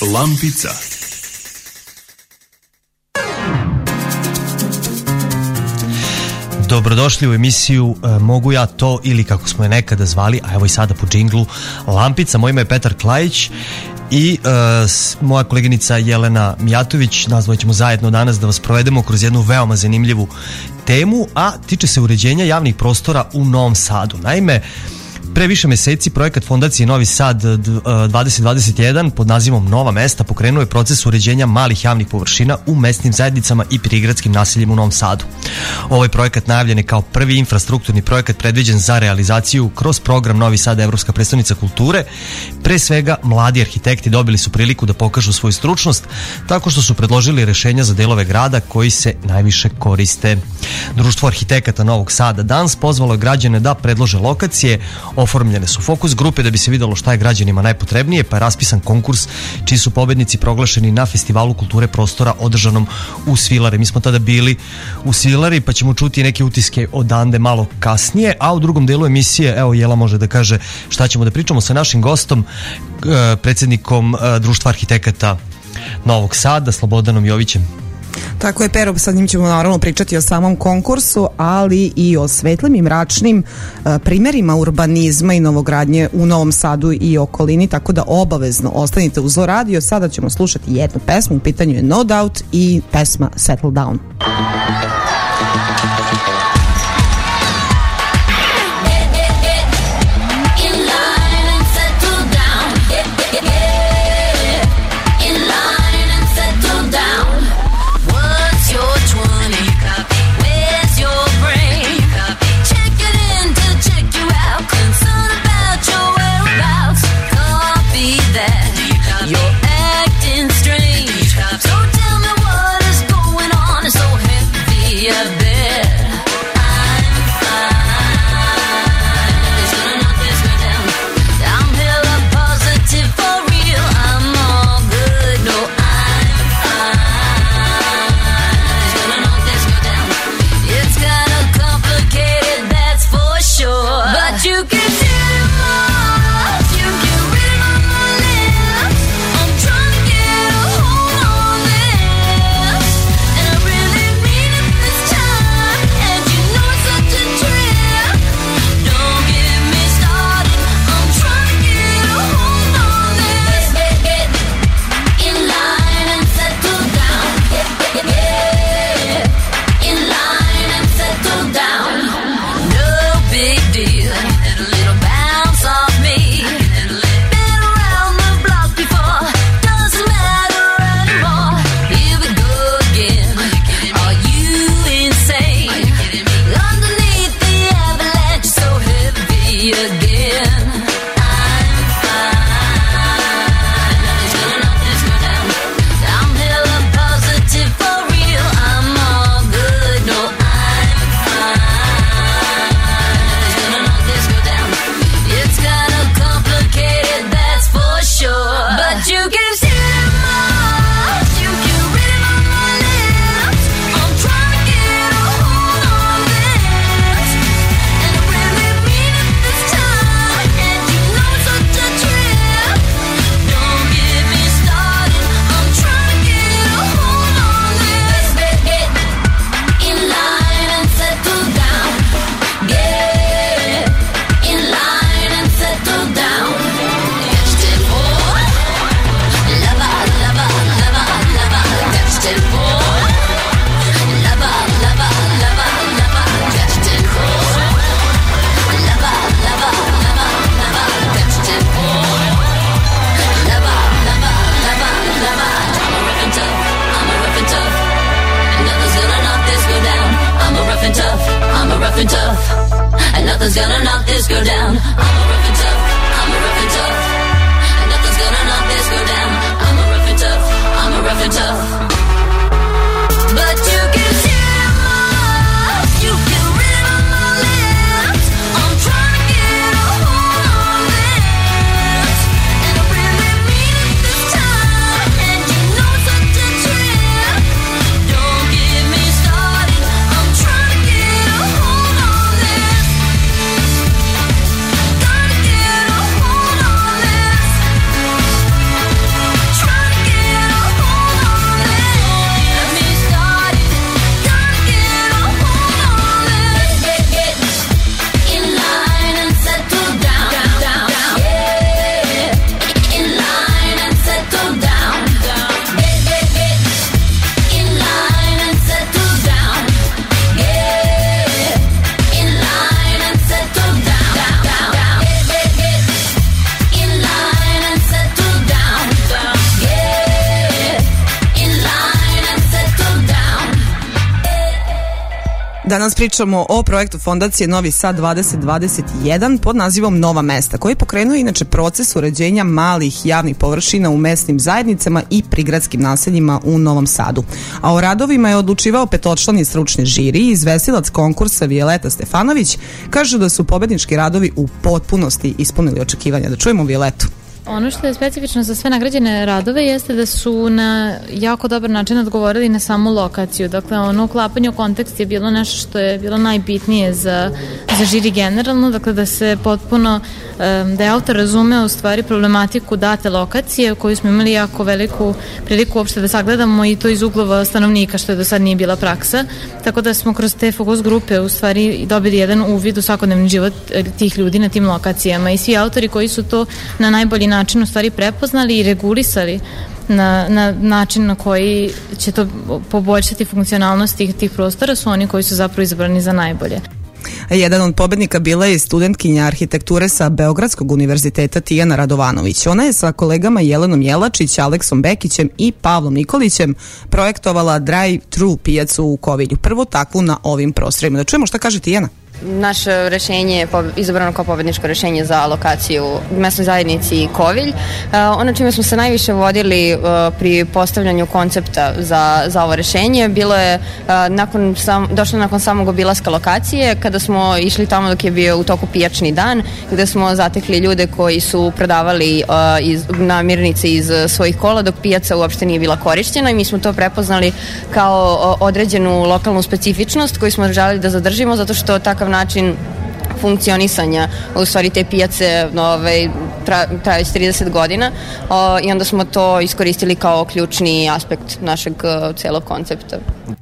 Lampica. Dobrodošli u emisiju Mogu ja to, ili kako smo je nekada zvali, a evo i sada po džinglu, Lampica. Moje ime je Petar Klajić i moja koleginica Jelena Mijatović. Nazvat ćemo zajedno danas da vas provedemo kroz jednu veoma zanimljivu temu, a tiče se uređenja javnih prostora u Novom Sadu. Naime, pre više meseci projekat Fondacije Novi Sad 2021 pod nazivom Nova mesta pokrenuo je proces uređenja malih javnih površina u mesnim zajednicama i prigradskim naseljima u Novom Sadu. Ovaj projekat najavljen je kao prvi infrastrukturni projekat predviđen za realizaciju kroz program Novi Sad Evropska prestonica kulture. Pre svega, mladi arhitekti dobili su priliku da pokažu svoju stručnost tako što su predložili rešenja za delove grada koji se najviše koriste. Društvo arhitekata Novog Sada Dans pozvalo je građane da predlože lokacije. Oformljene su fokus grupe da bi se videlo šta je građanima najpotrebnije, pa je raspisan konkurs čiji su pobednici proglašeni na Festivalu kulture prostora održanom u Svilari. Mi smo tada bili u Svilari, pa ćemo čuti neke utiske odande malo kasnije, a u drugom delu emisije, evo Jela može da kaže šta ćemo da pričamo sa našim gostom, predsjednikom Društva arhitekata Novog Sada, Slobodanom Jovićem. Tako je, Pero, sad njim ćemo naravno pričati o samom konkursu, ali i o svetlim i mračnim primerima urbanizma i novogradnje u Novom Sadu i okolini, tako da obavezno ostanite uz radio. Sada ćemo slušati jednu pesmu, u pitanju je No Doubt i pesma Settle Down. Gonna Danas pričamo o projektu Fondacije Novi Sad 2021 pod nazivom Nova mesta, koji pokrenuje inače proces uređenja malih javnih površina u mesnim zajednicama i prigradskim naseljima u Novom Sadu. A o radovima je odlučivao petočlani stručni žiri i izvestilac konkursa Violeta Stefanović. Kažu da su pobednički radovi u potpunosti ispunili očekivanja. Da čujemo Violetu. Ono što je specifično za sve nagrađene radove jeste da su na jako dobar način odgovorili na samu lokaciju. Dakle, ono uklapanje u kontekst je bilo nešto što je bilo najbitnije za žiri generalno, dakle da se potpuno, da je autor razume u stvari problematiku date lokacije koju smo imali jako veliku priliku uopšte da sagledamo i to iz uglova stanovnika, što je do sad nije bila praksa. Tako da smo kroz te fokus grupe u stvari dobili jedan uvid u svakodnevni život tih ljudi na tim lokacijama i svi autori koji su to na najbolji način u stvari prepoznali i regulisali na način na koji će to poboljšati funkcionalnost tih prostora su oni koji su zapravo izabrani za najbolje. Jedan od pobednika bila je studentkinja arhitekture sa Beogradskog univerziteta Tijana Radovanović. Ona je sa kolegama Jelenom Jelačić, Aleksom Bekićem i Pavlom Nikolićem projektovala drive-thru pijacu u Kovilju. Prvo takvu na ovim prostorima. Da čujemo šta kaže Tijana. Naše rešenje je izabrano kao pobedničko rešenje za lokaciju u mesnoj zajednici Kovilj. Ono čime smo se najviše vodili pri postavljanju koncepta za ovo rešenje bilo je došlo nakon samog obilaska lokacije, kada smo išli tamo dok je bio u toku pijačni dan, gde smo zatekli ljude koji su prodavali namirnice iz svojih kola dok pijaca uopšte nije bila korišćena i mi smo to prepoznali kao određenu lokalnu specifičnost koju smo želeli da zadržimo zato što takav način funkcionisanja u stvari te pijace traje 30 godina i onda smo to iskoristili kao ključni aspekt našeg celog koncepta.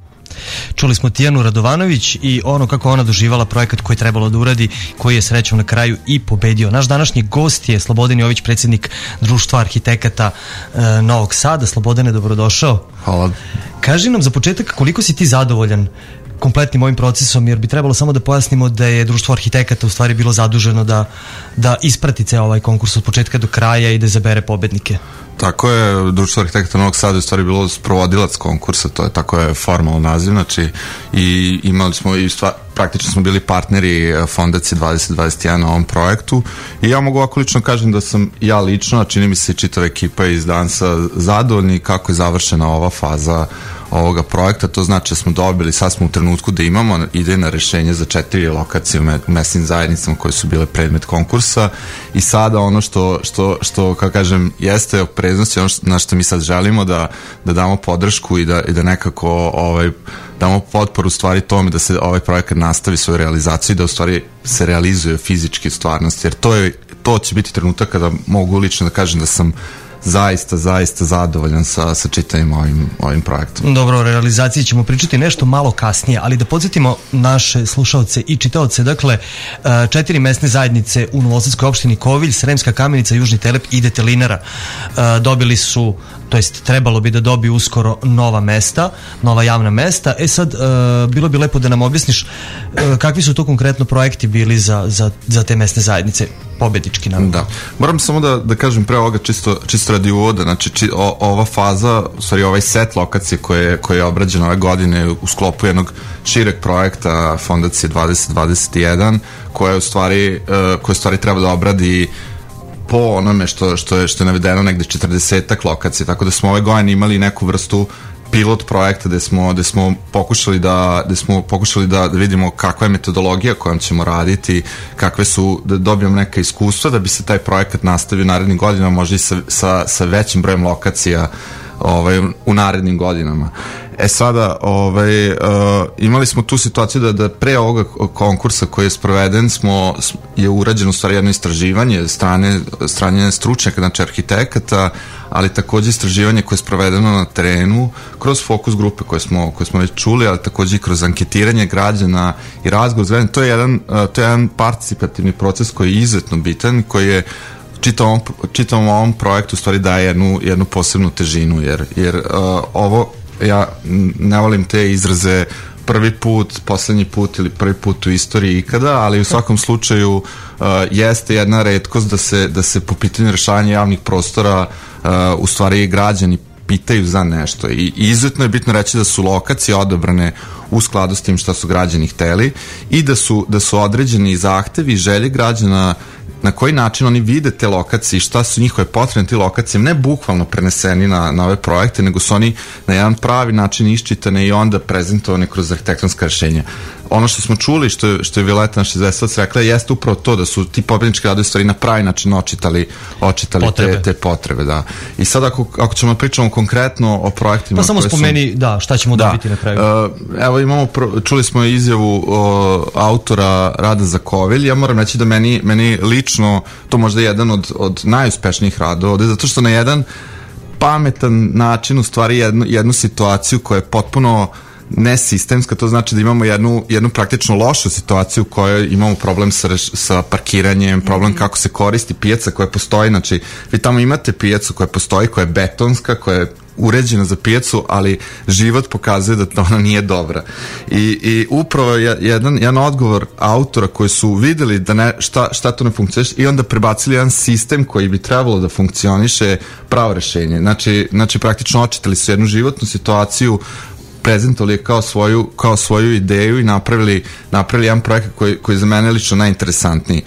Čuli smo Tijanu Radovanović i ono kako ona doživala projekat koji je trebalo da uradi, koji je srećom na kraju i pobedio. Naš današnji gost je Slobodan Jović, predsjednik Društva arhitekata Novog Sada. Slobodane, dobrodošao. Hvala. Kaži nam za početak koliko si ti zadovoljan kompletnim ovim procesom, jer bi trebalo samo da pojasnimo da je Društvo arhitekata u stvari bilo zaduženo da isprati ceo ovaj konkurs od početka do kraja i da zabere pobednike. Tako je, Društvo arhitekata Novog Sada je u stvari bilo sprovodilac konkursa, to je tako je formalno naziv, znači i imali smo i praktično smo bili partneri Fondacije 2021 na ovom projektu i ja mogu ovako lično kažem da sam ja lično, a čini mi se i čitava ekipa iz Dansa zadovoljni kako je završena ova faza ovoga projekta. To znači da smo dobili, sad smo u trenutku da imamo idejna rešenja za 4 lokacije u mesnim zajednicama koje su bile predmet konkursa i sada ono što kako kažem, jeste opreznost i ono na što mi sad želimo da damo podršku i da nekako damo potporu u stvari tome da se ovaj projekat nastavi svoju realizaciju i da u stvari se realizuje fizički stvarnost, jer to će biti trenutak kada mogu lično da kažem da sam zaista zadovoljan sa čitavim ovim projektom. Dobro, o realizaciji ćemo pričati nešto malo kasnije, ali da podsjetimo naše slušaoce i čitaoce, dakle 4 mesne zajednice u Novosadskoj opštini Kovilj, Sremska Kamenica, Južni Telep i Detelinara dobili su, to jest trebalo bi da dobiju uskoro nova mesta, nova javna mesta. Sad, bilo bi lepo da nam objasniš kakvi su to konkretno projekti bili za te mesne zajednice, pobednički nam. Da, moram samo da kažem pre ovoga čisto radi uvoda, znači ova faza, u stvari ovaj set lokacije koje je obrađen ove godine u sklopu jednog šireg projekta Fondacije 2021 koja u stvari treba da obradi po onome što je navedeno negde 40-ak lokacije, tako da smo ove godine imali neku vrstu pilot projekta gde smo pokušali da vidimo kakva je metodologija kojom ćemo raditi, da dobijemo neka iskustva da bi se taj projekat nastavio narednim godinama, možda i sa većim brojem lokacija u narednim godinama. Sada, imali smo tu situaciju da pre ovoga konkursa koji je sproveden je urađeno u stvari jedno istraživanje strane stručnjaka, znači arhitekata, ali takođe istraživanje koje je sprovedeno na terenu kroz fokus grupe koje smo već čuli, ali takođe i kroz anketiranje građana i razgovor. To je jedan participativni proces koji je izuzetno bitan, koji je čitavom ovom projektu u stvari daje jednu posebnu težinu, jer ovo, ja ne volim te izraze prvi put, poslednji put ili prvi put u istoriji ikada, ali u svakom slučaju jeste jedna retkost da se po pitanju rešavanja javnih prostora u stvari građani pitaju za nešto i izuzetno je bitno reći da su lokacije odabrane u skladu s tim šta su građani hteli i da su određeni zahtevi i želje građana na koji način oni vide te lokacije i šta su njihove potrebe na te lokacije, ne bukvalno preneseni na ove projekte, nego su oni na jedan pravi način iščitane i onda prezentovane kroz arhitektonska rešenja. Ono što smo čuli, što je Violeta naš izvestilac rekla, jeste upravo to da su ti pobednički radovi stvari na pravi način očitali te potrebe. Da. I sad ako ćemo pričamo konkretno o projektima... Pa samo spomeni, šta ćemo dobiti na kraju. Evo čuli smo izjavu autora Rada za Kovilj. Ja moram reći da meni lično to možda je jedan od najuspešnijih radova ovde, zato što na jedan pametan način u stvari jednu situaciju koja je potpuno nesistemska, to znači da imamo jednu praktično lošu situaciju u kojoj imamo problem sa parkiranjem, problem kako se koristi pijaca koja postoji, znači vi tamo imate pijacu koja postoji, koja je betonska, koja je uređena za pijacu, ali život pokazuje da ona nije dobra. I upravo jedan odgovor autora koji su videli da šta to ne funkcioniše i onda prebacili jedan sistem koji bi trebalo da funkcioniše pravo rešenje. Znači praktično očitali su jednu životnu situaciju, prezentovali je kao svoju ideju i napravili jedan projekat koji je za mene lično najinteresantniji.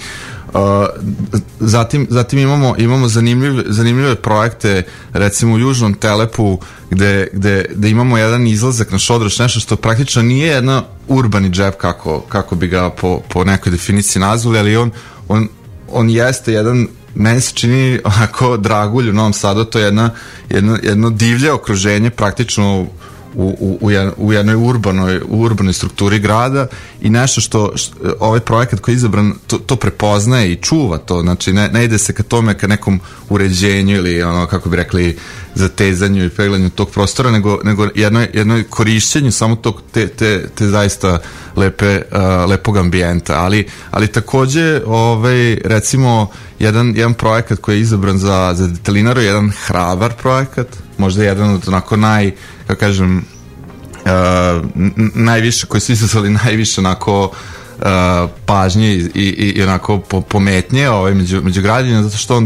Zatim imamo zanimljive projekte, recimo u Južnom Telepu gde imamo jedan izlazak na Šodroš, nešto što praktično nije jedan urbani džep kako bi ga po nekoj definiciji nazvali, ali on jeste jedan, meni se čini onako dragulj u Novom Sadu, to je jedno divlje okruženje praktično u jednoj urbanoj strukturi grada i nešto što ovaj projekat koji je izabran to prepoznaje i čuva to, znači ne ide se ka tome, ka nekom uređenju ili ono kako bi rekli zatezanju i peglanju tog prostora, nego jednoj korišćenju samo te zaista lepog ambijenta, ali takođe recimo jedan projekat koji je izabran za Detelinaru, jedan hrabar projekat, možda jedan od onako kako kažem, najviše, koji su izazvali najviše onako pažnje i onako pometnje među građanima, zato što on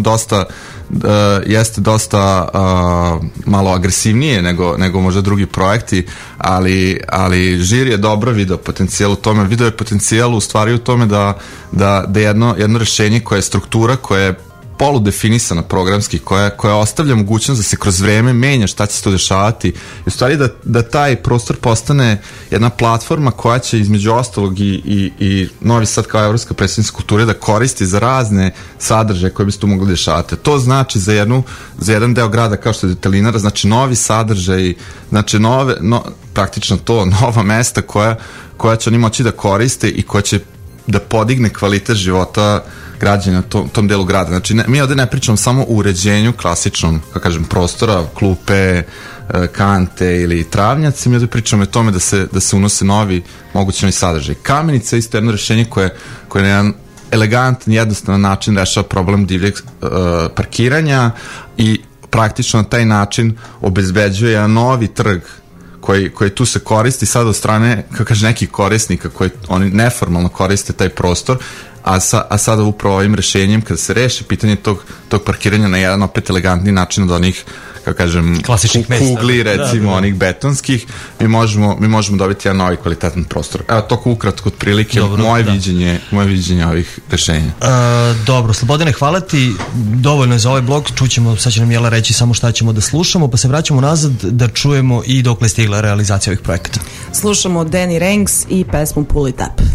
jeste dosta malo agresivnije nego možda drugi projekti, ali žiri je dobro video potencijal u tome, video je potencijal u stvari u tome da jedno rešenje koje je struktura, koja je poludefinisana programski, koja ostavlja mogućnost da se kroz vreme menja šta će se to dešavati i u stvari da taj prostor postane jedna platforma koja će između ostalog i Novi Sad kao evropska predstavnica kulture da koristi za razne sadržaje koje bi se tu mogli dešavati. To znači za jedan deo grada kao što je Detelinara, znači novi sadržaj, znači praktično to, nova mesta koja će oni moći da koriste i koja će da podigne kvalitet života građana tom delu grada. Znači, mi ovde ne pričamo samo o uređenju klasičnom, kako kažem, prostora, klupe, kante ili travnjaci, mi ovde pričamo o tome da se unose mogući novi sadržaj. Kamenica je isto jedno rešenje koje na jedan elegantan, jednostavan način rešava problem divljeg parkiranja i praktično na taj način obezbeđuje jedan novi trg koji tu se koristi sad od strane, kako kaže, nekih korisnika koji oni neformalno koriste taj prostor, a sada upravo ovim rešenjem kada se reši pitanje tog parkiranja na jedan opet elegantni način od onih, kako kažem, kugli recimo, onih betonskih, mi možemo dobiti jedan novi kvalitetan prostor. Evo toliko ukratko otprilike moje viđenje ovih rešenja. Dobro, Slobodane, hvala ti, dovoljno je za ovaj blog, čućemo, sad će nam Jela reći samo šta ćemo da slušamo, pa se vraćamo nazad da čujemo i dokle stigla realizacija ovih projekata. Slušamo Danny Ranks i pesmu Pull It Up.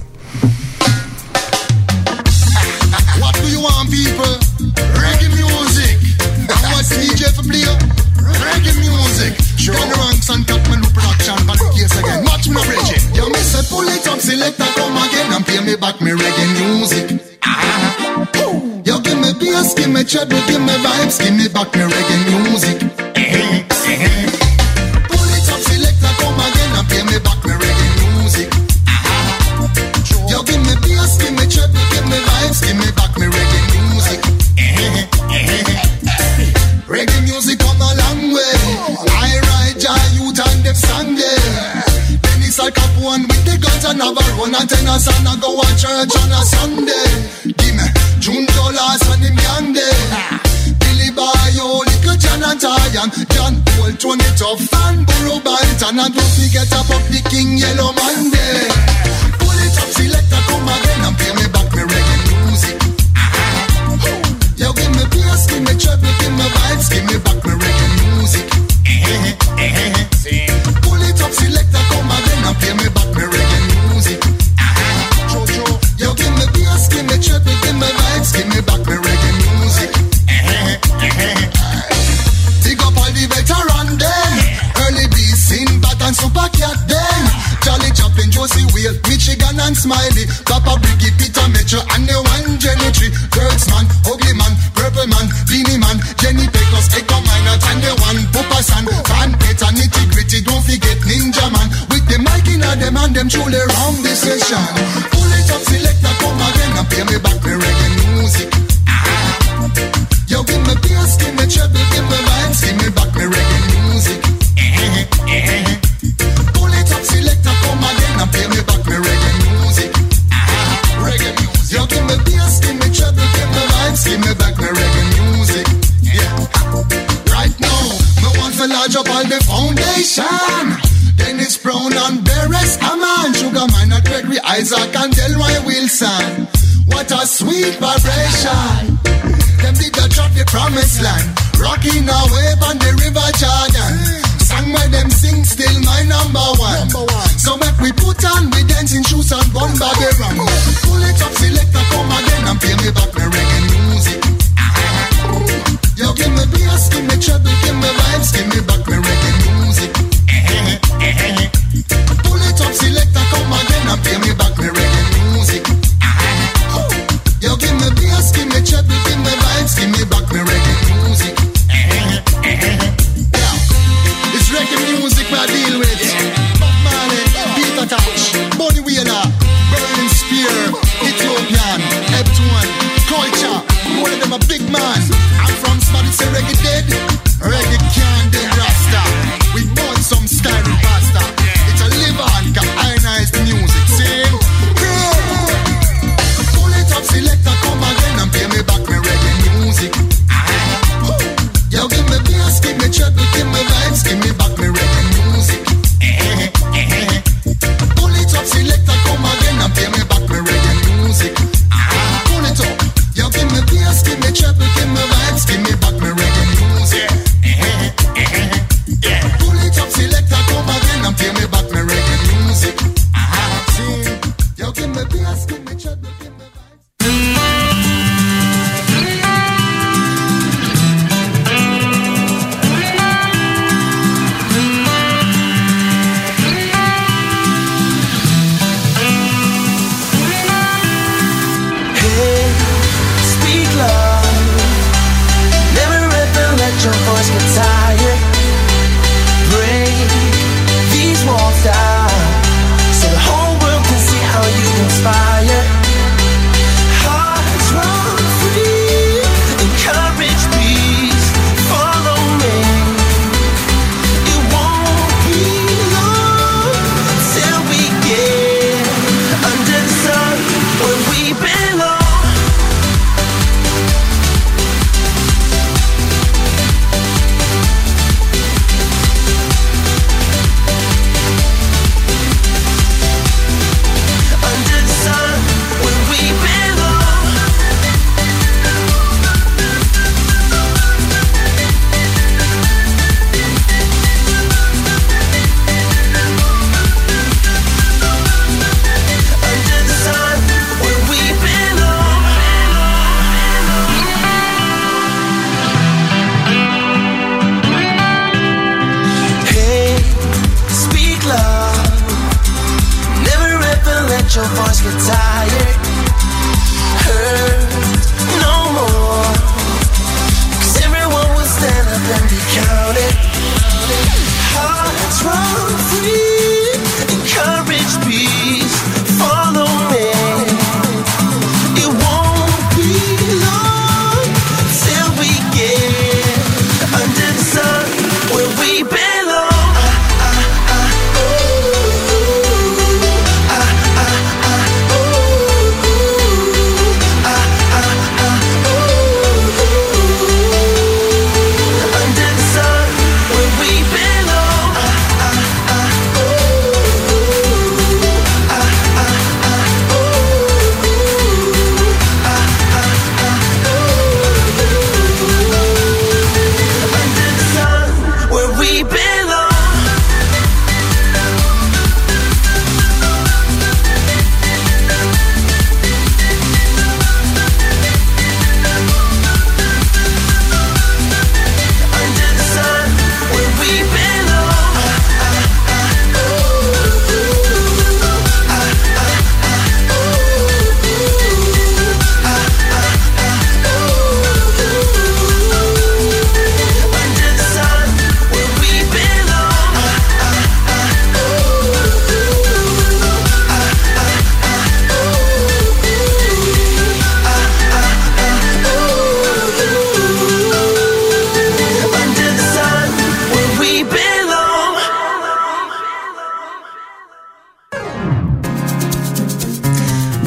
People, reggae music. And what's DJ for play? Reggae music. Sure. Got the ranks and top my new production, but the case again. Watch me no reggae. You me say pull it up, select and come again and play me back me reggae music. You give me bass, give me treble, give me vibes, give me back me reggae music. Pull it up, select and come again and play me back me reggae music. You give me bass, give me treble, give me vibes, give me back me reggae music. Reggae music come a long way. I ride Jai Youth and Def Sunday. Dennis Al Capone with the guns and Navarone and tenors and I go to church on a Sunday. Give me June Dollars and him Yande. Willie Bayo, little John and Zion, John Paul, Tony Tough, and Burro Banton, and don't forget about the King Yellow Monday. Pull it up, selector, come again and play me back me reggae music. Yo, give me bass, give me treble, give me vibes, give me back me reggae music. Pull it up, selector, come again and play me back me reggae music. Yo, give me bass, give me treble, give me vibes, give me back me reggae music. Big up all the veteran then, early B, Sinbad and Super Cat then, Charlie Chaplin, Josie Whale, Michigan and Smiley, Papa Briggy, Peter Metro and the one Jenny Tree, Kurtzman, Ugly Man, Purple Man, Beanie Man, Jenny Pecos, Echo Minot and the one Papa San, Van Peter, Nitty Gritty, don't forget Ninja Man, with the mic in a them and them truly round the session. Pull it up, selector, come again and play me back the reggae music. Yo, give me bass, give me treble, give me vibes, give me back me reggae music. Pull it up, selector, come again and play me back me reggae music. Reggae music. Yo, give me bass, give me treble, give me vibes, give me back me reggae music. Yeah. Right now, me want to lodge up all the foundation. Dennis Brown and Beres, Aman, Sugar Minor, Gregory, Isaac and Delroy Wilson. What a sweet vibration. Them did the drop the promised land, rocking away on the river Jordan. Sang by them sing still my number one. So make we put on we dancing shoes and gun bag around. Pull it up, selector, come again and play me back my reggae music. Yo, give me bass, give me treble, give me vibes, give me back my reggae music. Pull it up, selector, come again and play me back my reggae music. Yo, give me bass, give me treble, give me vibes, give me back my reggae music. Yeah, it's reggae music we deal with. Bob Marley, Peter Tosh, Bonnie Wheeler, Burning Spear, Ethiopian, Epton, Culture. One of them a big man. I'm from somebody say reggae dead, reggae can't dead Rasta. We bought some style and pasta. It's a live on, can ionize the music. See? Selector, come again and play me back my reggae music. Yo, give me bass, give me treble, give me vibes, give me back my reggae music.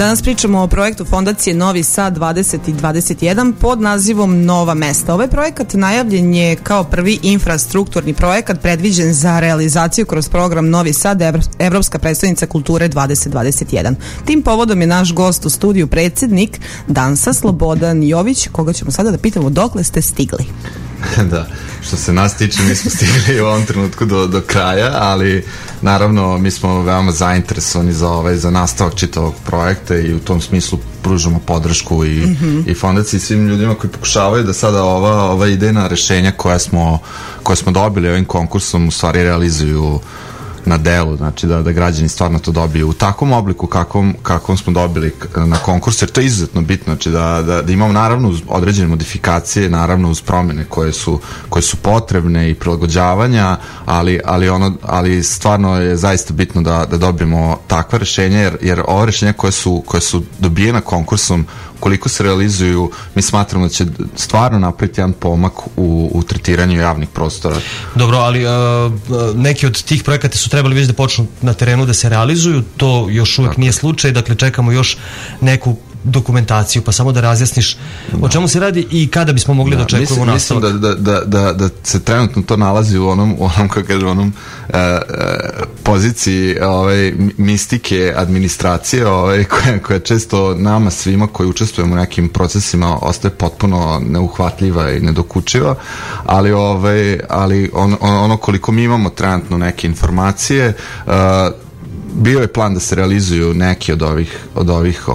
Danas pričamo o projektu Fondacije Novi Sad 2021 pod nazivom Nova mesta. Ovaj projekat najavljen je kao prvi infrastrukturni projekat predviđen za realizaciju kroz program Novi Sad Evropska predstavnica kulture 2021. Tim povodom je naš gost u studiju predsjednik Dansa Slobodan Jović, koga ćemo sada da pitamo dokle ste stigli. Da, što se nas tiče, mi smo stigli u ovom trenutku do kraja, ali naravno mi smo veoma zainteresovani za nastavak čitavog projekta i u tom smislu pružamo podršku i fondaciji i svim ljudima koji pokušavaju da sada ova idejna rešenja koja smo dobili ovim konkursom u stvari realizuju na delu, znači da građani stvarno to dobiju u takvom obliku kakvom smo dobili na konkursu, jer to je izuzetno bitno, znači da imamo naravno uz određene modifikacije, naravno uz promene koje su potrebne i prilagođavanja, ali stvarno je zaista bitno da dobijemo takva rešenja, jer ova rešenja koja su dobijena konkursom, koliko se realizuju, mi smatramo da će stvarno napraviti jedan pomak u tretiranju javnih prostora. Dobro, ali neki od tih projekata su trebali već da počnu na terenu da se realizuju, to još uvek nije slučaj, dakle čekamo još neku dokumentaciju, pa samo da razjasniš o čemu se radi i kada bismo mogli da očekujemo nastavak. Mislim da se trenutno to nalazi u onom kako kažem, onom poziciji mistike administracije koja često nama svima koji učestvujemo u nekim procesima ostaje potpuno neuhvatljiva i nedokučiva, ali ono koliko mi imamo trenutno neke informacije, bio je plan da se realizuju neki od ovih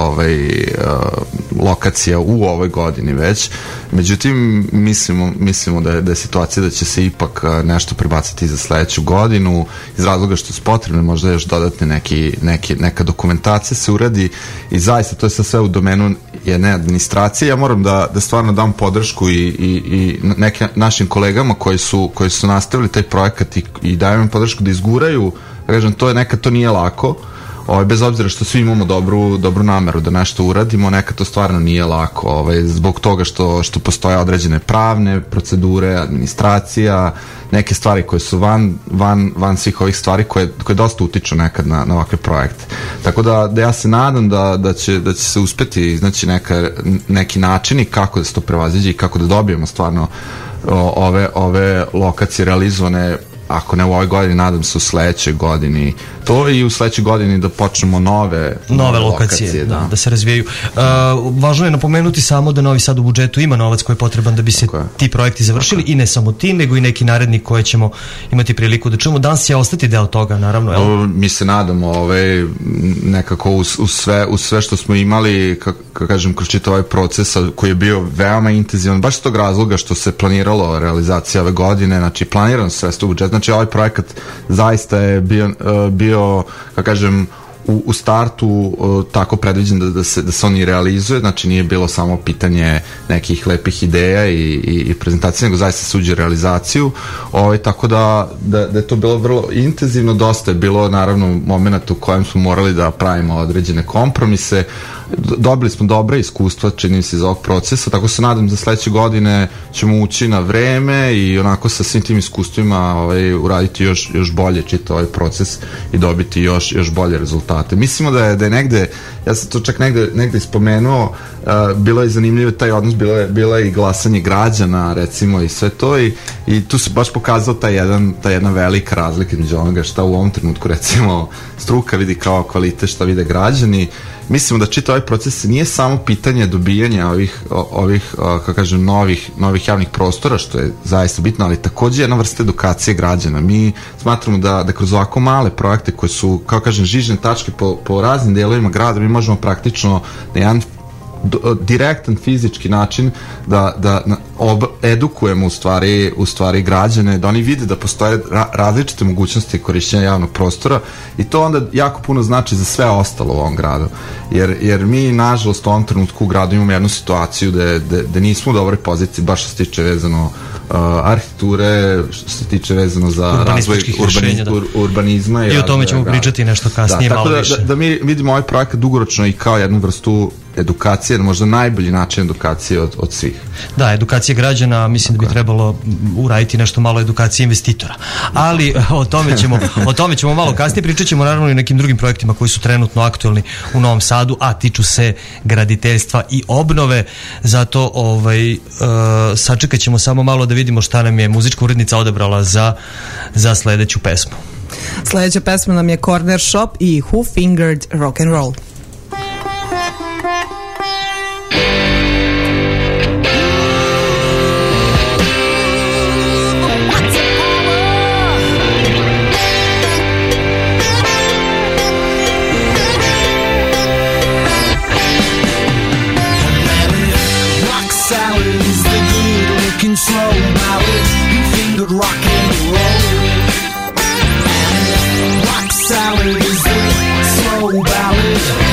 lokacija u ovoj godini već, međutim mislimo da je situacija da će se ipak nešto prebaciti za sledeću godinu iz razloga što su potrebne možda još dodatne neka dokumentacija se uradi i zaista to je sve u domenu jedne administracije. Ja moram da stvarno dam podršku i nekim našim kolegama koji su nastavili taj projekat i daju im podršku da izguraju. Kažem, nekad to nije lako, bez obzira što svi imamo dobru nameru da nešto uradimo, nekad to stvarno nije lako, zbog toga što postoje određene pravne procedure, administracija, neke stvari koje su van svih ovih stvari koje dosta utiču nekad na ovakve projekte. Tako da ja se nadam da će se uspeti iznaći neki načini kako da se to prevaziđe i kako da dobijemo stvarno ove lokacije realizovane, ako ne u ovoj godini, nadam se u sledećoj godini. To i u sledećoj godini da počnemo nove lokacije da se razvijaju. Važno je napomenuti samo da Novi Sad u budžetu ima novac koji je potreban da bi se ti projekti završili i ne samo ti, nego i neki naredni koje ćemo imati priliku da čujemo. Danas će ostati deo toga, naravno. Mi se nadamo nekako uz sve što smo imali, kako kažem, kroz čitav ovaj proces koji je bio veoma intenzivan, baš iz tog razloga što se planiralo realizacija ove godine, znači planirano sredstvo u budžetu. Znači ovaj projekat zaista je bio kako kažem, u startu tako predviđen da se on i realizuje, znači nije bilo samo pitanje nekih lepih ideja i prezentacije, nego zaista se uđe realizaciju, tako da je to bilo vrlo intenzivno, dosta je bilo naravno momenata u kojem smo morali da pravimo određene kompromise, dobili smo dobre iskustva, čini se, iz ovog procesa, tako se nadam za sledeće godine ćemo ući na vreme i onako sa svim tim iskustvima uraditi još bolje čitav ovaj proces i dobiti još bolje rezultate. Mislimo da je negde, ja sam to čak negde spomenuo, bilo je zanimljivo taj odnos, bilo je i glasanje građana recimo i sve to i tu se baš pokazao ta jedna velika razlika između onoga šta u ovom trenutku recimo struka vidi kao kvalitet, šta vide građani. Mislimo da čitav ovaj proces nije samo pitanje dobijanja ovih kako kažem, novih javnih prostora, što je zaista bitno, ali takođe jedna vrsta edukacije građana. Mi smatramo da kroz ovako male projekte koje su, kao kažem, žižne tačke po raznim delovima grada, mi možemo praktično na jedan direktan fizički način da edukujemo u stvari građane, da oni vide da postoje različite mogućnosti korišćenja javnog prostora i to onda jako puno znači za sve ostalo u ovom gradu, jer mi nažalost u ovom trenutku u gradu imamo jednu situaciju da nismo u dobroj poziciji baš što se tiče vezano arhitekture, što se tiče vezano za razvoj urbanizma i o tome ćemo pričati nešto kasnije, malo više. Da mi vidimo ovaj projekat dugoročno i kao jednu vrstu edukacija, možda najbolji način edukacije od svih. Da, edukacija građana, mislim da bi trebalo uraditi nešto malo edukacije investitora. Ali o tome ćemo malo kasnije. Pričat ćemo naravno i nekim drugim projektima koji su trenutno aktuelni u Novom Sadu, a tiču se graditeljstva i obnove. Zato sačekat ćemo samo malo da vidimo šta nam je muzička urednica odabrala za sledeću pesmu. Sledeća pesma nam je Corner Shop i Who Fingered Rock and Roll. Slow ballad, you fingered rock and roll. Rock salad is the slow ballad.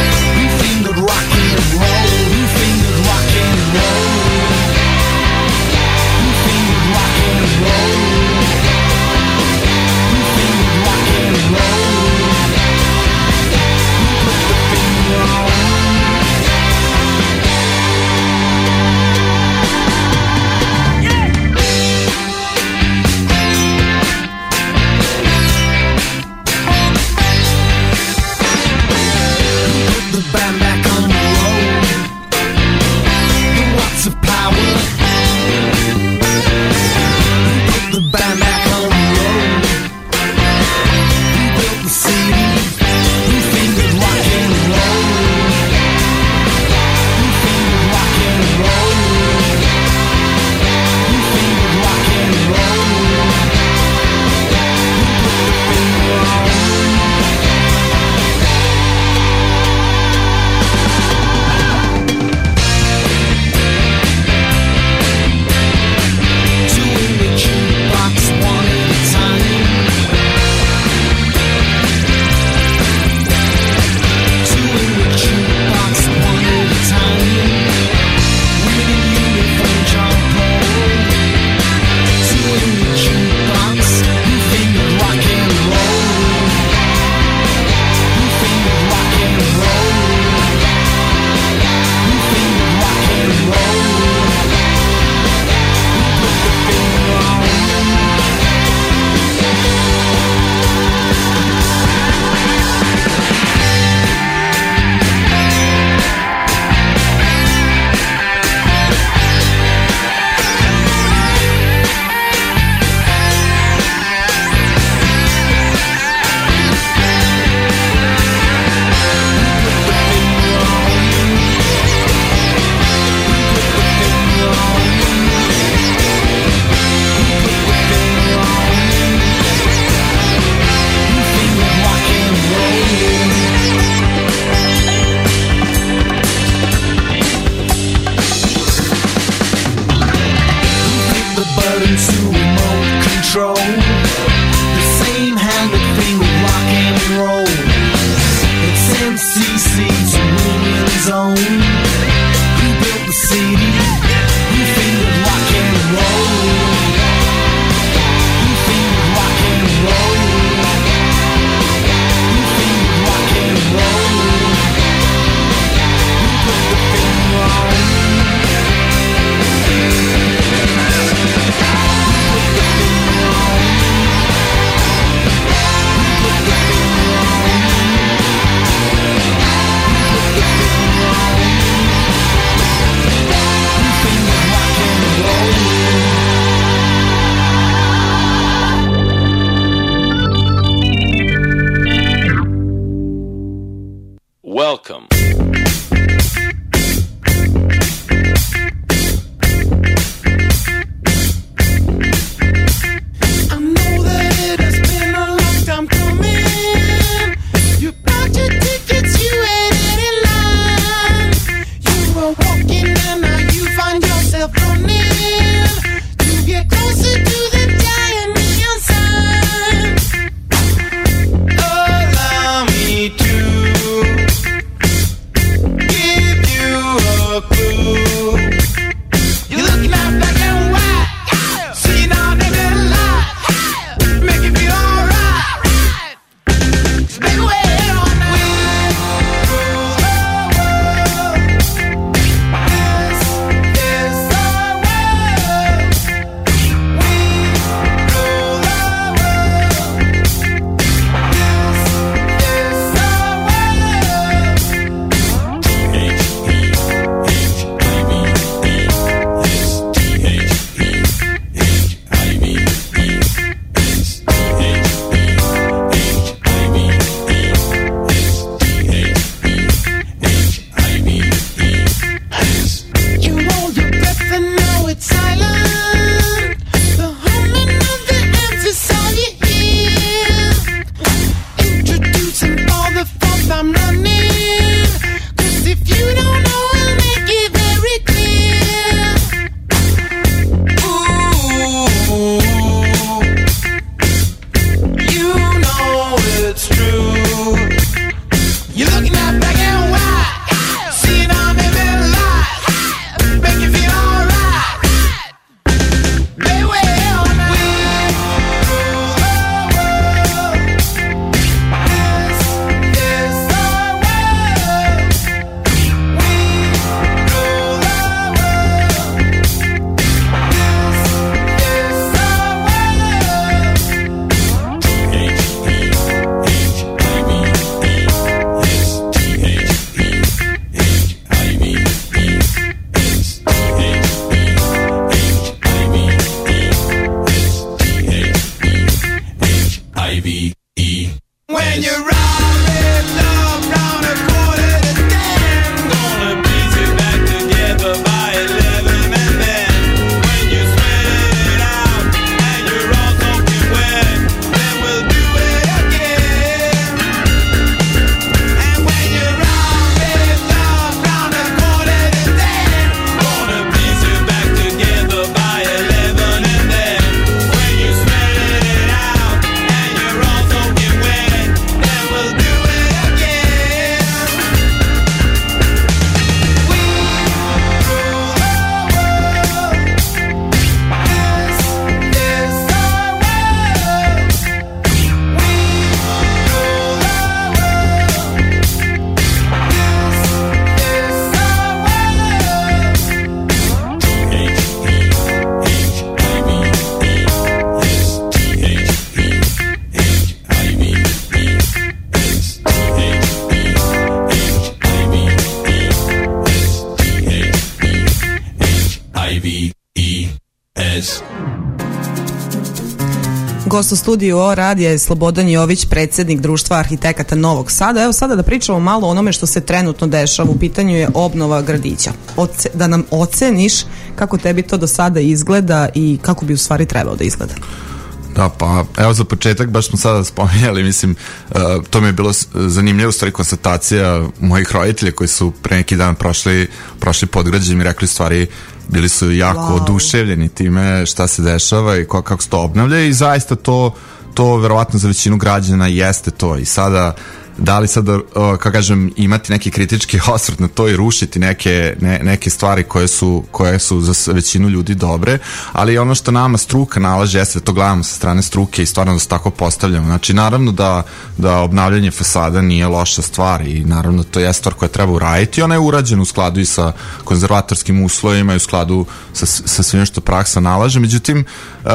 Gost u studiju O radija je Slobodan Jović, predsjednik Društva arhitekata Novog Sada. Evo sada da pričamo malo o onome što se trenutno dešava. U pitanju je obnova gradića. Da nam oceniš kako tebi to do sada izgleda i kako bi u stvari trebao da izgleda. Da, pa evo za početak, baš smo sada spominjali, mislim, to mi je bilo zanimljivo, u stvari konstatacija mojih roditelja koji su pre neki dan prošli Podgrađe, mi rekli stvari, bili su jako oduševljeni time šta se dešava i kako se to obnavlja i zaista to verovatno za većinu građana jeste to i sada da li sada, kako kažem, imati neki kritički osvrt na to i rušiti neke stvari koje su za većinu ljudi dobre, ali ono što nama struka nalaže jeste da to gledamo sa strane struke i stvarno da se tako postavljamo. Znači, naravno da obnavljanje fasada nije loša stvar i naravno to je stvar koja treba uraditi i ona je urađena u skladu i sa konzervatorskim uslovima i u skladu sa svim što praksa nalaže. Međutim,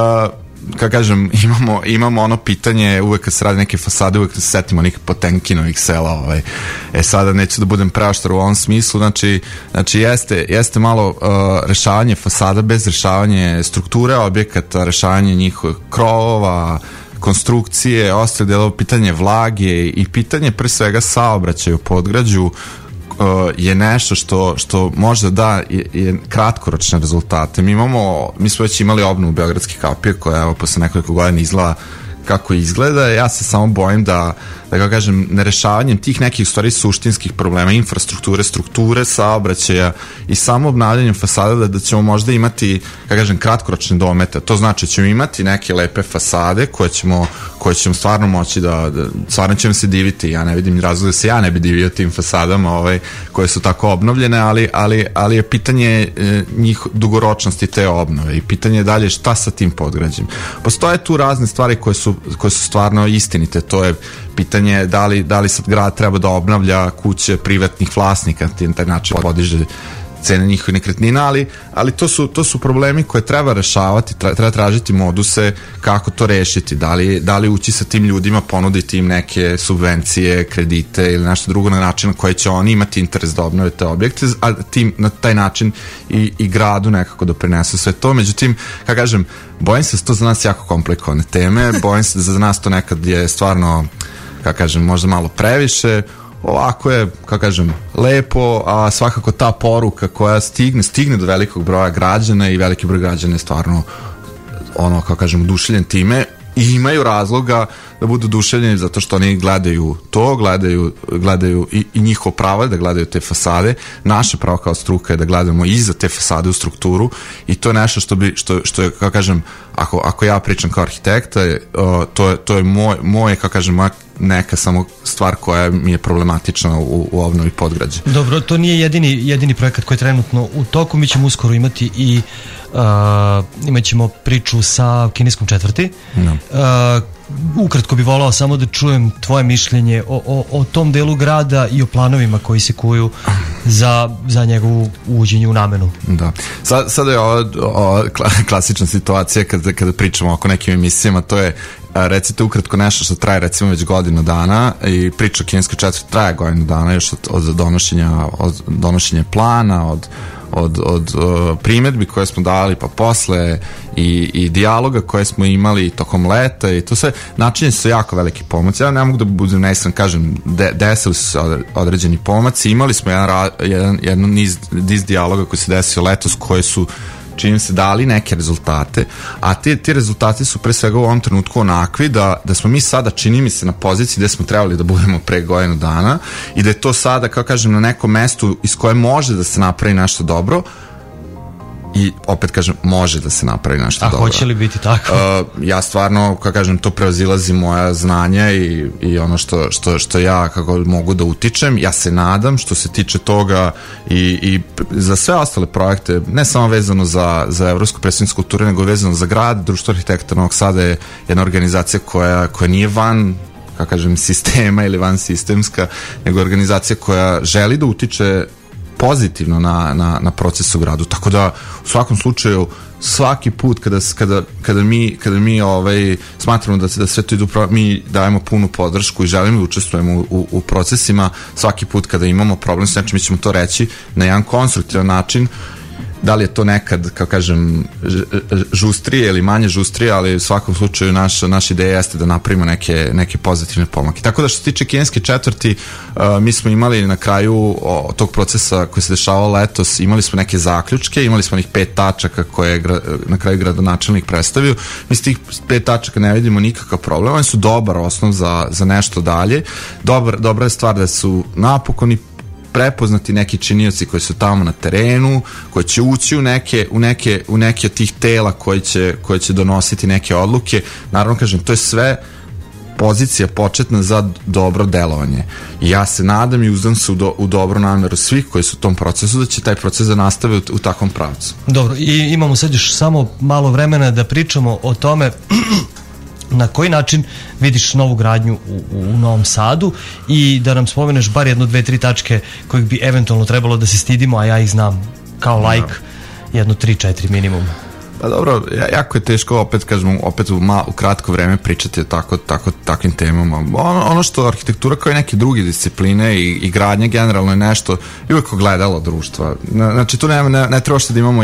kako kažem, imamo ono pitanje, uvek kad se radi neke fasade, uvek se setimo onih Potemkinovih sela, sada neću da budem preoštar u ovom smislu, znači jeste malo rešavanje fasada bez rešavanje strukture objekata, rešavanje njihovih krovova, konstrukcije, ostale delova, pitanje vlage i pitanje pre svega saobraćaja u Podgrađu je nešto što možda da je kratkoročne rezultate. Mi smo već imali obnovu Beogradskih kapija koja evo posle nekoliko godina izgleda kako izgleda. Ja se samo bojim da kako kažem, nerešavanjem tih nekih stvari suštinskih problema, infrastrukture, strukture, saobraćaja i samo obnavljanjem fasada da ćemo možda imati, kako kažem, kratkoročne domete. To znači da ćemo imati neke lepe fasade koje ćemo stvarno moći stvarno ćemo se diviti. Ja ne vidim razloga da se ja ne bi divio tim fasadama koje su tako obnovljene, ali je pitanje dugoročnosti te obnove i pitanje je dalje šta sa tim Podgrađem. Postoje tu razne stvari koje su stvarno istinite. To je pitanje da li sad grad treba da obnavlja kuće privatnih vlasnika, na taj način podiže cene njihovih nekretnina, ali to su problemi koje treba rešavati, treba tražiti moduse kako to rešiti, da li ući sa tim ljudima, ponuditi im neke subvencije, kredite ili nešto drugo na način na koji će oni imati interes da obnove te objekte, a na taj način i gradu nekako doprinesu sve to. Međutim, kako kažem, bojim se da to za nas jako komplikovane teme, bojim se da za nas to nekad je stvarno, kako kažem, možda malo previše. Ovako je, kako kažem, lepo, a svakako ta poruka koja stigne do velikog broja građana i veliki broj građana je stvarno kako kažem, oduševljen time i imaju razloga da budu oduševljeni zato što oni gledaju to, gledaju i njihovo pravo da gledaju te fasade. Naše pravo kao struka je da gledamo iza te fasade u strukturu i to je nešto što je, kako kažem, ako ja pričam kao arhitekta, to je moje, kako kažem, moja neka samo stvar koja mi je problematična u obnovi Podgrađa. Dobro, to nije jedini projekat koji je trenutno u toku. Mi ćemo uskoro imati i imat ćemo priču sa kineskom četvrti. Ukratko bi volao samo da čujem tvoje mišljenje o tom delu grada i o planovima koji se kuju za njegovu uvođenje u namenu. Da. Sada je ova klasična situacija kada pričamo oko nekim emisijama, to je recite ukratko nešto što traje recimo već godinu dana i priča o kineskoj četvrti traje godinu dana još od donošenja plana, od primedbi koje smo dali pa posle i dijaloga koje smo imali tokom leta i to sve, načinjeni su jako veliki pomaci. Ja ne mogu da budem neiskren, kažem, desili su se određeni pomaci, imali smo jedan niz dijaloga koji se desio letos koji su čini se dali neke rezultate, a ti rezultati su pre svega u ovom trenutku onakvi da smo mi sada, čini mi se, na poziciji gde smo trebali da budemo pre godinu dana i da je to sada, kao kažem, na nekom mestu iz koje može da se napravi nešto dobro i opet kažem, može da se napravi nešto dobro. A hoće li biti tako? Ja stvarno, kako kažem, to prevazilazi moja znanja i ono što ja kako mogu da utičem. Ja se nadam što se tiče toga i za sve ostale projekte, ne samo vezano za Evropsku predstavnicu kulture, nego vezano za grad. Društvo arhitekta Novog Sada je jedna organizacija koja nije van, kako kažem, sistema ili van sistemska, nego organizacija koja želi da utiče pozitivno na proces u gradu. Tako da u svakom slučaju svaki put kada mi smatramo da sve to ide mi dajemo punu podršku i želimo da učestvujemo u procesima. Svaki put kada imamo problem s nečim, mi ćemo to reći na jedan konstruktivan način Da li je to nekad, kao kažem, žustrije ili manje žustrije, ali u svakom slučaju naša ideja jeste da napravimo neke pozitivne pomake. Tako da što se tiče kineske četvrti, mi smo imali na kraju tog procesa koji se dešavao letos, imali smo neke zaključke, imali smo onih 5 tačaka koje je na kraju gradonačelnik predstavio. Mi s tih 5 tačaka ne vidimo nikakav problem, oni su dobar osnov za nešto dalje. Dobra je stvar da su napokon i prepoznati neki činioci koji su tamo na terenu, koji će ući u neke od tih tela koji će donositi neke odluke. Naravno, kažem, to je sve pozicija početna za dobro delovanje. I ja se nadam i uzdam se u dobru nameru svih koji su u tom procesu da će taj proces da nastave u takvom pravcu. Dobro, i imamo sad još samo malo vremena da pričamo o tome na koji način vidiš novu gradnju u Novom Sadu i da nam spomeneš bar 1, 2, 3 tačke kojih bi eventualno trebalo da se stidimo, a ja ih znam kao laik, 1, 3, 4 minimum. Pa dobro, jako je teško opet u kratko vreme pričati o takvim temama. Ono što arhitektura kao i neke druge discipline i gradnja generalno je nešto i uvijek ogledalo društva. Znači tu ne treba što da imamo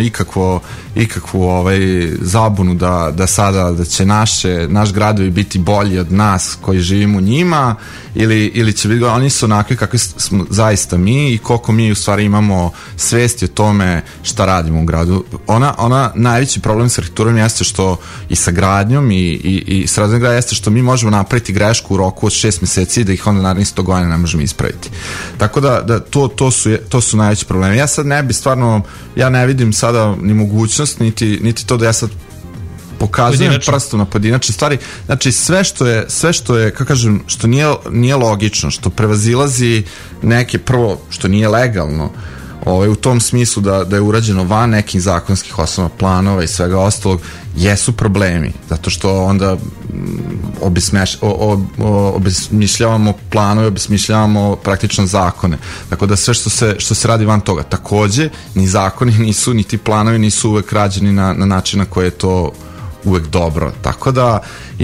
ikakvu zabunu da sada da će naš gradovi biti bolji od nas koji živimo u njima ili će biti, oni su onakvi kakvi smo zaista mi i koliko mi u stvari imamo svesti o tome šta radimo u gradu. Ona najveći problem sa arhitekturom jeste što i sa gradnjom i s razvojem grada jeste što mi možemo napraviti grešku u roku od 6 meseci da ih onda narednih 100 godina ne možemo ispraviti. Tako da to su najveći problemi. Ja sad ja ne vidim sada ni mogućnost niti to da ja sad pokazujem prstom na pojedinačne stvari. Znači sve što je kako kažem, što nije logično, što prevazilazi neke, prvo što nije legalno, u tom smislu da je urađeno van nekih zakonskih osnova, planova i svega ostalog, jesu problemi, zato što onda obesmišljavamo planove, obesmišljavamo praktično zakone, tako da sve što se radi van toga, takođe ni zakoni nisu, niti planovi nisu uvek rađeni na način na koji je to uvek dobro, tako da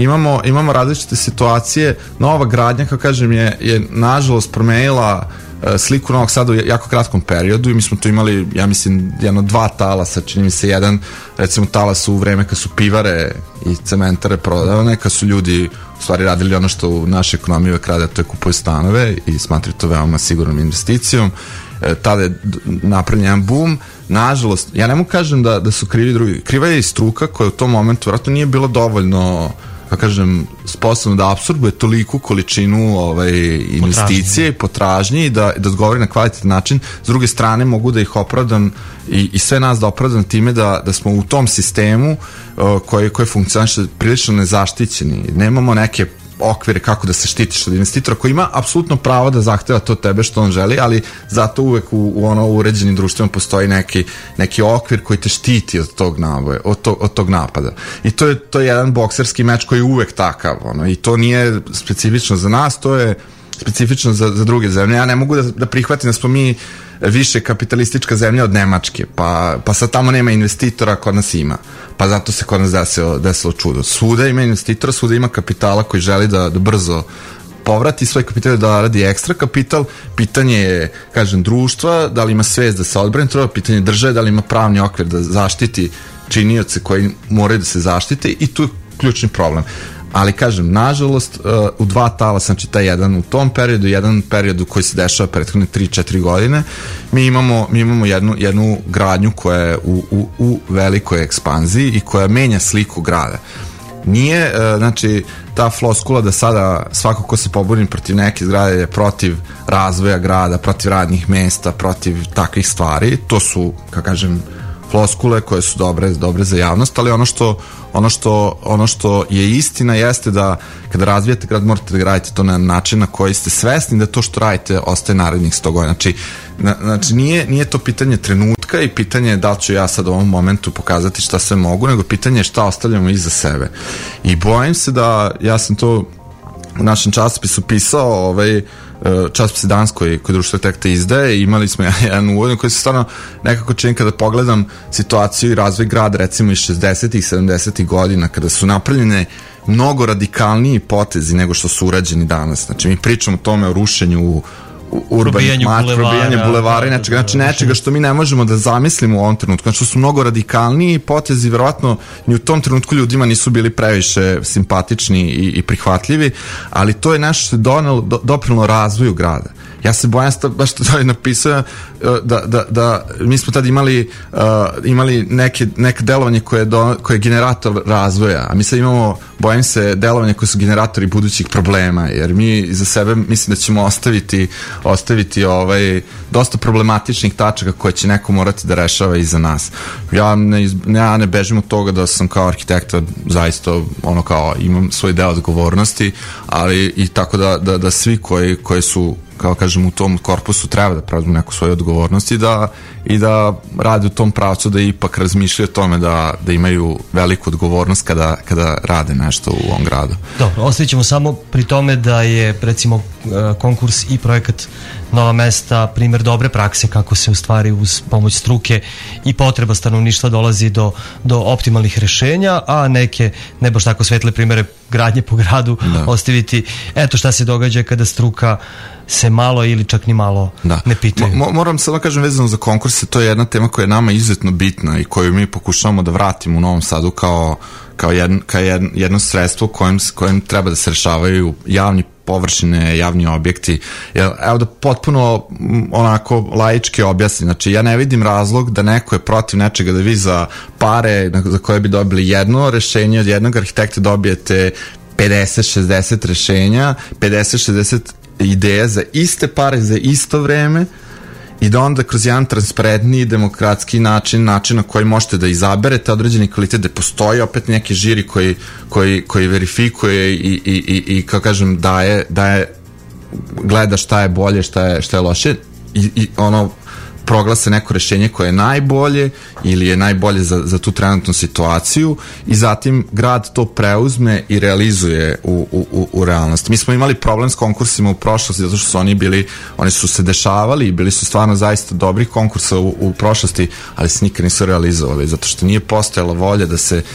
imamo različite situacije. Nova gradnja, kao kažem, je nažalost promenila sliku Novog Sada u jako kratkom periodu i mi smo tu imali, ja mislim, 2 talasa, čini mi se jedan, recimo talas u vreme kad su pivare i cementare prodavane, kad su ljudi u stvari radili ono što u našoj ekonomiji uvek rade, to je kupuju stanove i smatraju to veoma sigurnom investicijom. Tada je napravljen jedan boom. Nažalost, ja ne mogu kažem da su krivi drugi. Kriva je i struka koja u tom momentu vjerojatno nije bilo dovoljno, kako kažem, sposobno da apsorbuje toliku količinu investicije i potražnje i da odgovori na kvalitetan način. S druge strane mogu da ih opravdam i sve nas da opravdam time da smo u tom sistemu koji funkcioniše prilično nezaštićeni. Nemamo neke okvire kako da se štitiš od investitora koji ima apsolutno pravo da zahteva to tebe što on želi, ali zato uvek u uređenim društvima postoji neki okvir koji te štiti od tog naboja, od tog napada. I to je jedan bokserski meč koji je uvek takav, i to nije specifično za nas, to je specifično za druge zemlje. Ja ne mogu da prihvatim da smo mi više kapitalistička zemlja od Nemačke, pa sad tamo nema investitora, kod nas ima. Pa zato se kod nas desilo čudo. Svuda ima investitora, svuda ima kapitala koji želi da brzo povrati svoj kapital, da radi ekstra kapital. Pitanje je, kažem, društva, da li ima svest da se odbrani, pitanje države, da li ima pravni okvir da zaštiti činioce koji moraju da se zaštite, i tu je ključni problem. Ali kažem, nažalost, u 2 talasa, znači taj jedan u tom periodu, jedan periodu koji se dešava prethodne 3-4 godine, mi imamo jednu gradnju koja je u velikoj ekspanziji i koja menja sliku grada. Nije, znači, ta floskula da sada svako ko se pobuni protiv neke zgrade je protiv razvoja grada, protiv radnih mesta, protiv takvih stvari, to su, kako kažem, floskule koje su dobre za javnost, ali ono što je istina jeste da kada razvijate grad morate da gradite to na način na koji ste svesni da to što radite ostaje narednih 100 godina. Znači nije to pitanje trenutka i pitanje da li ću ja sad u ovom momentu pokazati šta sve mogu, nego pitanje je šta ostavljamo iza sebe. I bojim se da, ja sam to u našem časopisu pisao, časopis Dans koji Društvo arhitekta izdaje, i imali smo jedan uvod koji se stvarno nekako čini kada pogledam situaciju i razvoj grada recimo iz 60-ih, 70-ih godina, kada su napravljene mnogo radikalniji potezi nego što su urađeni danas. Znači mi pričamo o tome, o rušenju urbanih probijanje bulevara i nečega, znači nečega što mi ne možemo da zamislimo u ovom trenutku, znači su mnogo radikalniji potezi, verovatno ni u tom trenutku ljudima nisu bili previše simpatični i prihvatljivi, ali to je nešto što je doprinelo razvoju grada. Ja se bojam, baš što je napisao, da mi smo tad imali neke delovanje koje je generator razvoja, a mi sad imamo, bojim se, delovanje koje su generatori budućih problema, jer mi za sebe mislim da ćemo ostaviti dosta problematičnih tačaka koje će neko morati da rešava iza nas. Ja ne bežim od toga da sam kao arhitekta zaista kao imam svoj deo odgovornosti, ali i tako da svi koji su, kao kažem, u tom korpusu treba da preuzmu neku svoju odgovornost i da rade u tom pravcu, da ipak razmišljaju o tome da imaju veliku odgovornost kada rade nešto u ovom gradu. Dobro, ostavit ćemo samo pri tome da je, recimo, konkurs i projekat Nova mesta primjer dobre prakse, kako se u stvari uz pomoć struke i potreba stanovništva dolazi do optimalnih rešenja, a neke ne baš tako svetle primere gradnje po gradu ostaviti. Eto šta se događa kada struka se malo ili čak ni malo ne pitaju. Moram samo kažem vezano za konkurse, to je jedna tema koja je nama izuzetno bitna i koju mi pokušavamo da vratimo u Novom Sadu kao jedno sredstvo kojim treba da se rešavaju javni površine, javni objekti. Evo da potpuno onako laički objasnim, znači ja ne vidim razlog da neko je protiv nečega, da vi za pare za koje bi dobili jedno rešenje od jednog arhitekta dobijete 50-60 rešenja, 50-60 ideja za iste pare, za isto vreme, i da onda kroz jedan transparentniji, demokratski način na koji možete da izaberete određeni kvalitet, da postoji opet neki žiri koji verifikuje i kao kažem daje gleda šta je bolje, šta je loše i proglase neko rešenje koje je najbolje ili je najbolje za tu trenutnu situaciju i zatim grad to preuzme i realizuje u realnosti. Mi smo imali problem s konkursima u prošlosti zato što su oni su se dešavali i bili su stvarno zaista dobrih konkursa u prošlosti, ali se nikad nisu realizovali zato što nije postojala volja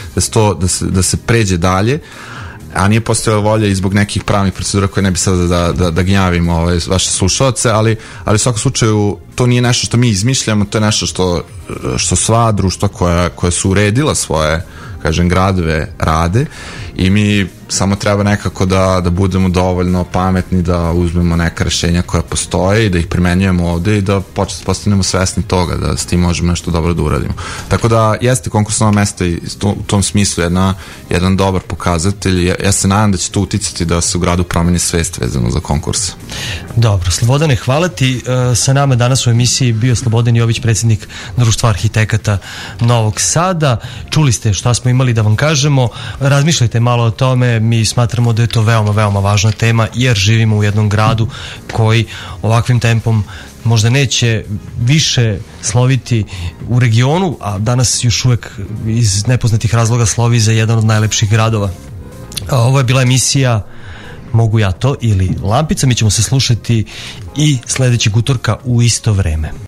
da se pređe dalje, a nije postojala volja i zbog nekih pravnih procedura koje ne bi sad da gnjavimo vaše slušalce, ali u svakom slučaju to nije nešto što mi izmišljamo, to je nešto što sva društva koja su uredila svoje, kažem, gradove rade i mi samo treba nekako da budemo dovoljno pametni da uzmemo neka rešenja koja postoje i da ih primenjujemo ovde i da postanemo svesni toga da s tim možemo nešto dobro da uradimo. Tako da jeste konkurs Nova mesta i u tom smislu jedan dobar pokazatelj. Ja se nadam da će to uticati da se u gradu promeni svest vezano za konkurs. Dobro, Slobodane, hvala ti. Sa nama danas u emisiji bio Slobodan Jović, predsjednik Društva arhitekata Novog Sada. Čuli ste šta smo imali da vam kažemo. Razmišljajte malo o tome. Mi smatramo da je to veoma, veoma važna tema jer živimo u jednom gradu koji ovakvim tempom možda neće više sloviti u regionu, a danas još uvek iz nepoznatih razloga slovi za jedan od najlepših gradova. Ovo je bila emisija Mogu ja to ili Lampica. Mi ćemo se slušati i sledećeg utorka u isto vreme.